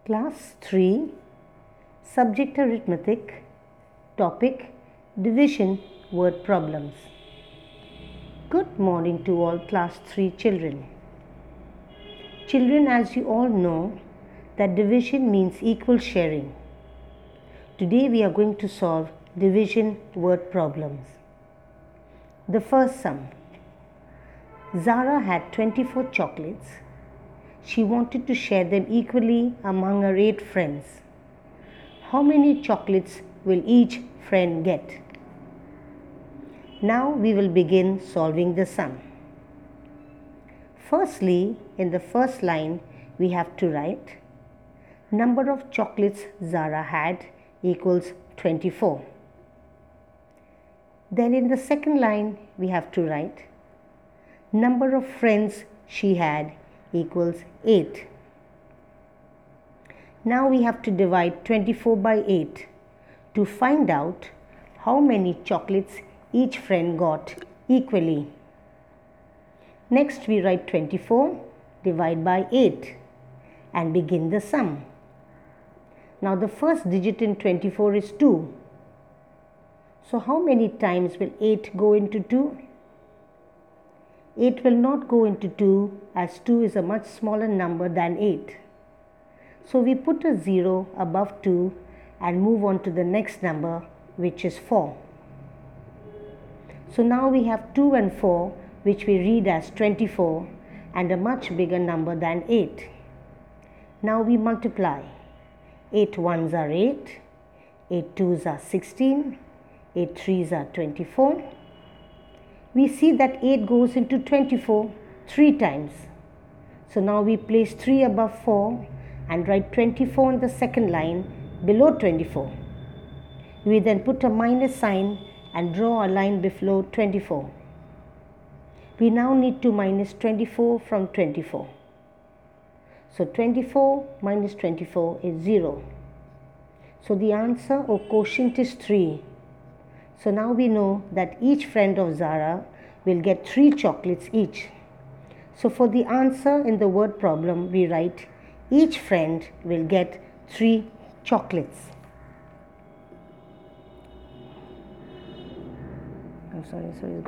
Class 3, Subject Arithmetic, Topic Division Word Problems. Good morning to all Class 3 children. Children, as you all know, that division means equal sharing. Today we are going to solve division word problems. The first sum. Zara had 24 chocolates. She wanted to share them equally among her 8 friends. How many chocolates will each friend get? Now we will begin solving the sum. Firstly, in the first line, we have to write number of chocolates Zara had equals 24. Then in the second line, we have to write number of friends she had equals 8. Now we have to divide 24 by 8 to find out how many chocolates each friend got equally. Next we write 24 divide by 8 and begin the sum. Now the first digit in 24 is 2. So how many times will 8 go into 2? 8 will not go into 2 as 2 is a much smaller number than 8. So we put a 0 above 2 and move on to the next number, which is 4. So now we have 2 and 4, which we read as 24 and a much bigger number than 8. Now we multiply. 8 ones are 8, 8 twos are 16, 8 threes are 24. We see that 8 goes into 24 3 times. So now we place 3 above 4 and write 24 in the second line below 24. We then put a minus sign and draw a line below 24. We now need to minus 24 from 24. So 24 minus 24 is 0. So the answer or quotient is 3. So now we know that each friend of Zara will get 3 chocolates each. So for the answer in the word problem, we write each friend will get 3 chocolates. I'm sorry.